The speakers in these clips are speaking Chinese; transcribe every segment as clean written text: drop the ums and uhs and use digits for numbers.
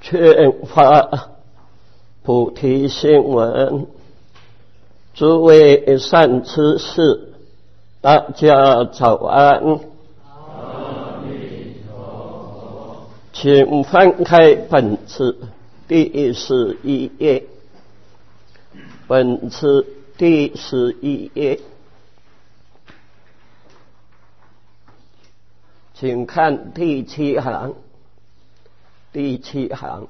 全法菩提心闻，诸位善知识，大家早安。 阿弥陀佛。 请翻开本次第11页，本次第11页，请看第7行。第7行，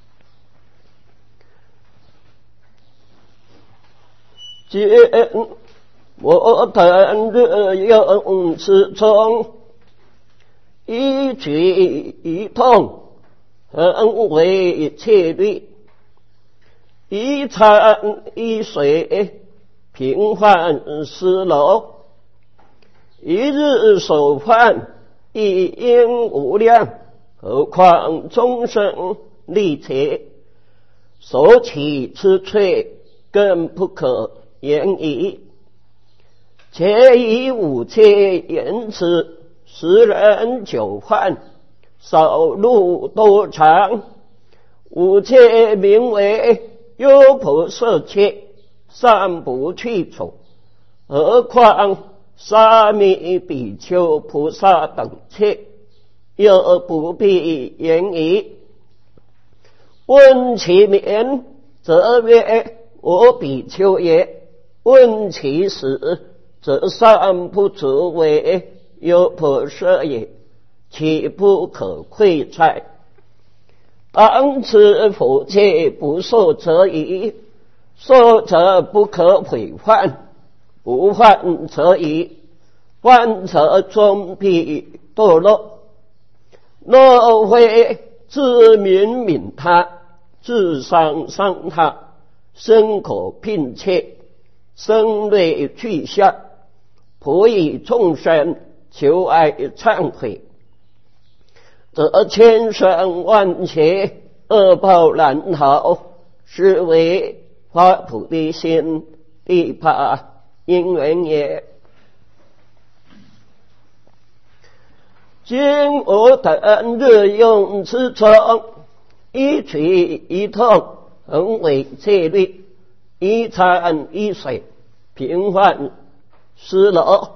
见我等日用之中，一举一动恒为戒律，一餐一水平换思楼，一日所犯亦应无量，何况众生力竭，所起之罪更不可言矣。且以五戒言之，十人九犯，少路多长。五戒名为优婆塞戒，尚不去除，何况沙弥比丘菩萨等戒，又不必言矣。问其名，则曰我比丘也；问其实，则尚不足为优婆塞也，岂不可窥哉？当知佛戒不受则已，受则不可毁犯，不犯则已，犯则终必堕落。若非自悯悯他，自伤伤他，身口并切，声泪俱下，普以众生求爱忏悔，则千生万劫恶报难逃，是为发菩提心第8因缘也。今我等日用之中，一举一动恒为戒律，一餐一水平换思楼。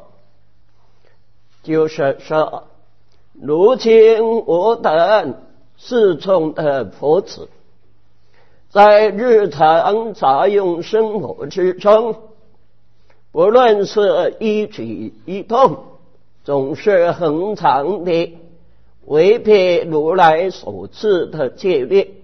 就是说，如今我等四众的佛子，在日常杂用生活之中，不论是一举一动，总是恒常的违背如来所赐的戒律。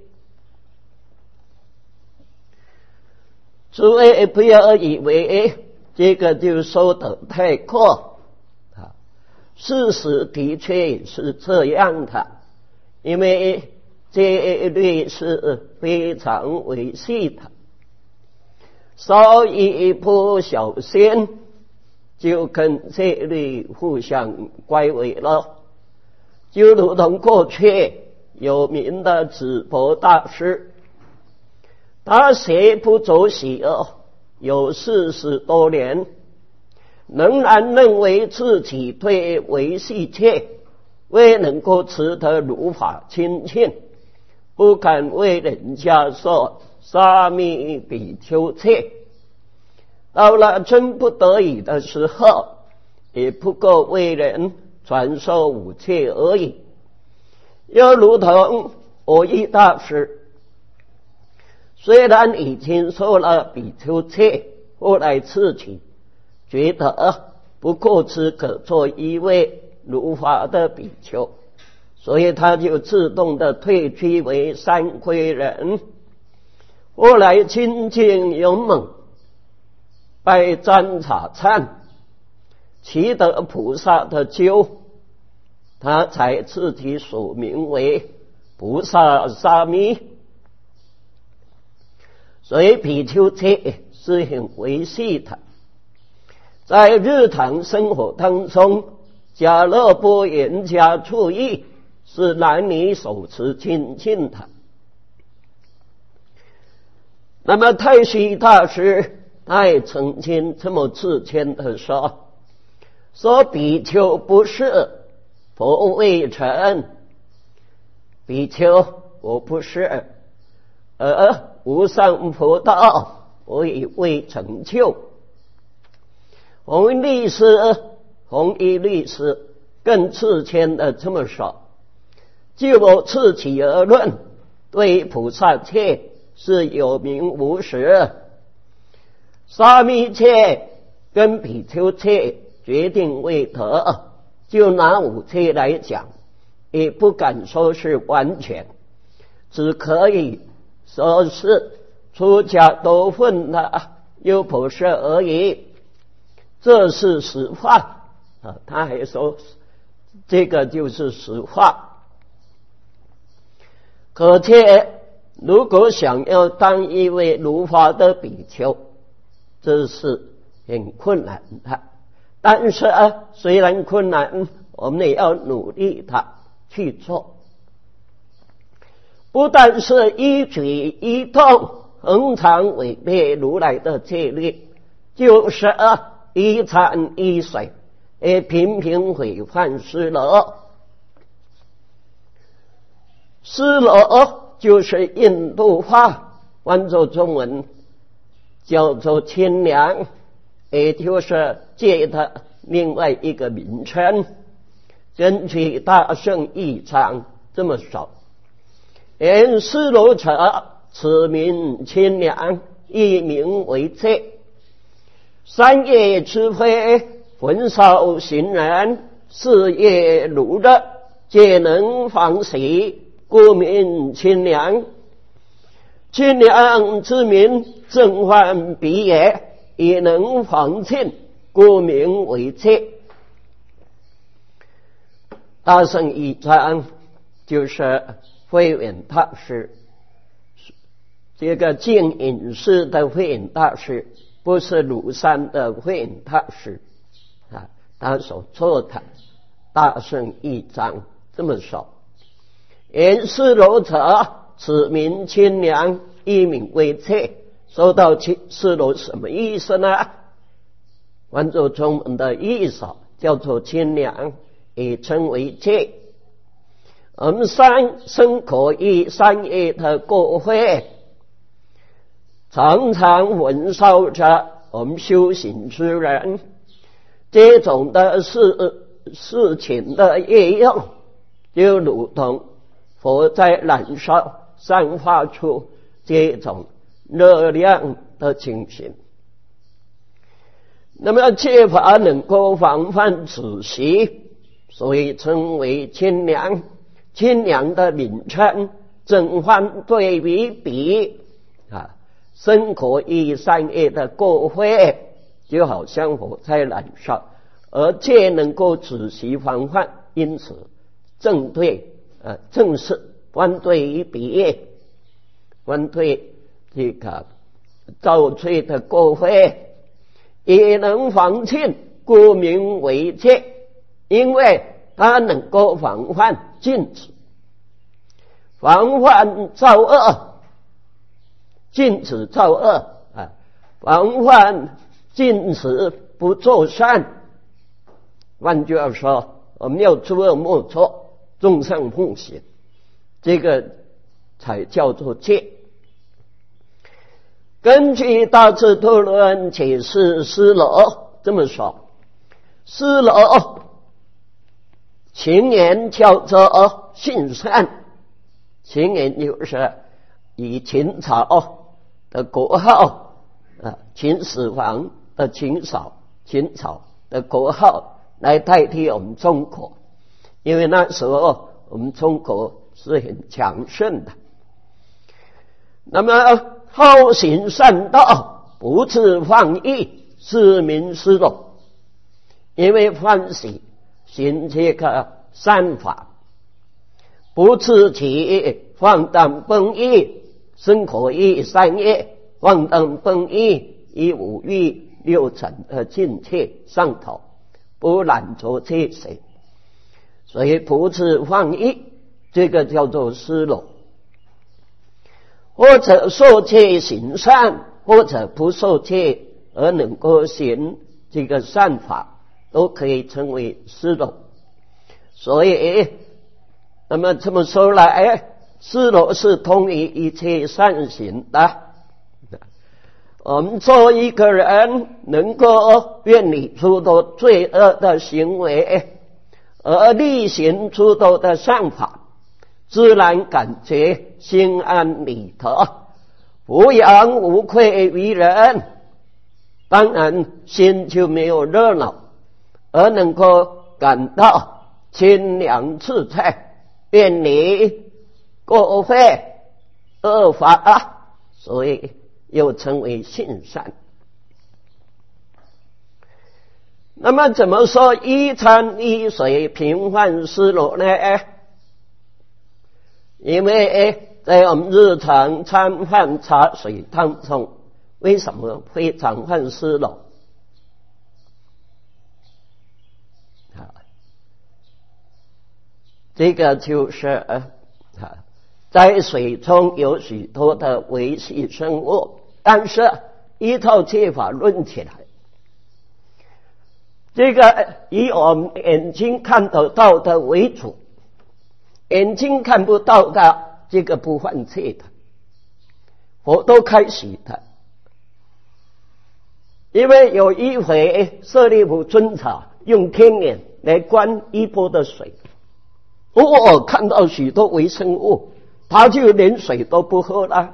诸位不要以为这个就说得太过，事实的确是这样的，因为戒律是非常维系的，稍一不小心就跟戒律互相乖违了。就如同过去有名的智婆大师，他邪不走喜有40多年，仍然认为自己对维系戒未能够持得如法清净，不敢为人家说沙弥比丘戒。到了真不得已的时候，也不够为人传授五戒而已。又如同蕅益大师，虽然已经受了比丘戒，后来自己觉得不够资格做一位如法的比丘，所以他就自动的退居为三皈人。后来精进勇猛，拜占察忏，其得菩萨的救，他才自己署名为菩萨沙弥。所以比丘戒是很维系的，在日常生活当中，假若不严加注意，是难以手持清净的。那么太虚大师他也曾经这么自谦的说比丘不是佛未成，比丘我不是，而无上佛道我已未成就。弘一律师更自谦的这么说，就我自己而论，对菩萨戒是有名无实。沙弥戒跟比丘戒决定未得，就拿五戒来讲，也不敢说是完全，只可以说是出家多分的优婆塞而已，这是实话啊。他还说这个就是实话。可见如果想要当一位如法的比丘，这是很困难的。但是虽然困难，我们也要努力的去做。不但是一举一动恒常违背如来的戒律，就是一餐一水也频频毁犯失罗。失罗就是印度话，换作中文叫做清凉，也就是戒的另外一个名称。根据大圣义章这么说，言失罗者，此名清凉，亦名为戒。三业之非，焚烧行人，四业如热，皆能防洗，故名清凉。清凉之名，正犯彼也，也能防净，故名为戒。大圣义章就是慧远大师，这个净隐寺的慧远大师，不是庐山的慧远大师啊，他所做的大圣义章这么说：言失罗者，此名清凉，亦名为戒。说到失罗什么意思呢？换作中文的意思叫做清凉，也称为戒。我们身口意三业的过秽，常常焚烧着我们修行之人，这种的事情的业用，就如同火在燃烧，散发出这种热量的情形。那么戒法能够防范此习，所以称为清凉。清凉的名称，正反对于彼身口意三业的过秽，就好像火在燃烧，而戒能够止息防范，因此正是反对于彼，反对这个造罪的过秽，也能防净，故名为戒。因为它能够防范禁止，防范造恶，禁止造恶防范禁止不做善。换句话说，我们要诸恶莫作，众善奉行，这个才叫做戒。根据大智度论解释失罗这么说：失罗情言叫做性善，情言就是以秦朝的国号秦始皇的秦朝的国号来代替我们中国，因为那时候我们中国是很强盛的。那么好行善道，不自放逸，是名失罗。因为欢喜行这个善法，不自己放荡奔逸，身口意三业放荡奔逸，以五欲六尘的境界上头，不染着这些，所以不自放逸，这个叫做失罗。或者受戒行善，或者不受戒而能够行这个善法，都可以称为失罗。所以那么这么说来， 失落是通于一切善行的。我们做一个人能够远离诸多罪恶的行为，而力行诸多的善法，自然感觉心安理得，无恙无愧于人，当然心就没有热闹，而能够感到清凉自在，远离过犯恶法，所以又称为性善。那么怎么说一餐一水平凡失落呢？因为在我们日常餐饭茶水当中，为什么会常犯失落？这个就是在水中有许多的微细生物，但是依照戒法论起来，这个以我们眼睛看得到的为主，眼睛看不到的这个不犯戒的，佛都开始的。因为有一回舍利弗尊者用天眼来观一钵的水，看到许多微生物，他就连水都不喝了。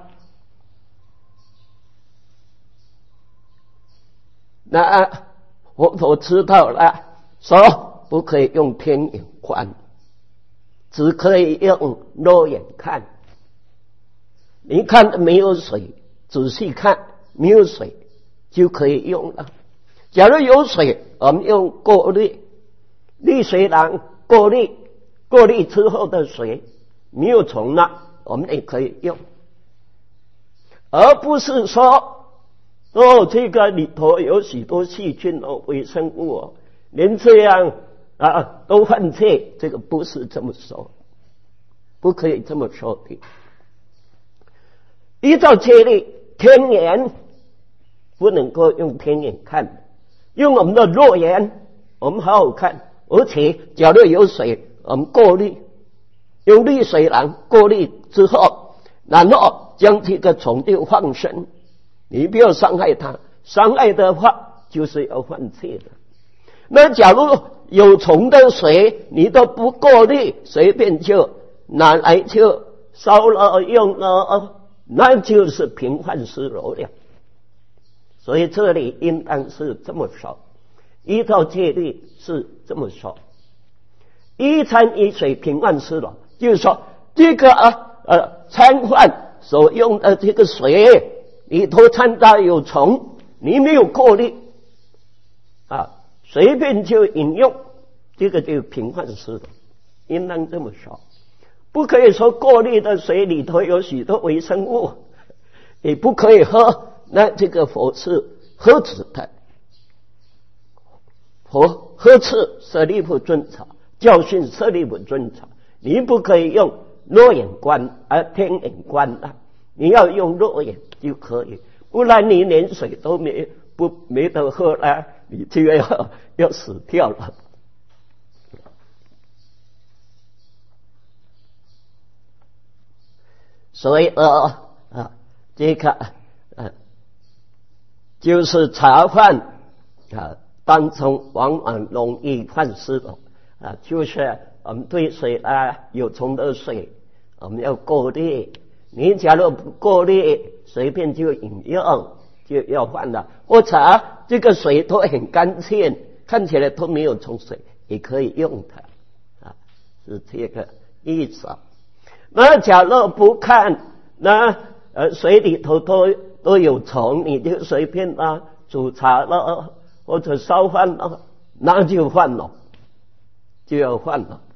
那我知道了，说不可以用天眼观，只可以用肉眼看。你看没有水，仔细看没有水就可以用了。假如有水，我们用过滤，滤水囊过滤之后的水没有虫了，我们也可以用，而不是说这个里头有许多细菌微生物连这样都犯戒，这个不是这么说，不可以这么说的。依照戒律，天眼不能够用天眼看，用我们的肉眼我们好好看。而且假如有水，我们过滤，用滤水囊过滤之后，然后将这个虫就放生，你不要伤害它，伤害的话就是要犯戒的。那假如有虫的水你都不过滤，随便就拿来就烧了用了，那就是平凡失落了。所以这里应当是这么说，依照戒律是这么说，一餐一水平凡失落，就是说这个餐饭所用的这个水里头掺杂有虫，你没有过滤随便就饮用，这个就平凡失落，应当这么说。不可以说过滤的水里头有许多微生物，也不可以喝，那这个佛是喝止的。佛呵斥舍利弗尊者，教训舍利弗尊者，你不可以用肉眼观天眼观你要用肉眼就可以，不然你连水都没得喝了，你就要死掉了。所以这个就是茶饭当中往往容易犯失落就是我们对水有虫的水我们要过滤，你假如不过滤随便就饮用就要犯了。或者这个水都很干净，看起来都没有虫水，也可以用它是这个意思。那假如不看，那水里头都有虫，你就随便煮茶了或者烧饭了，那就犯了，就要犯了。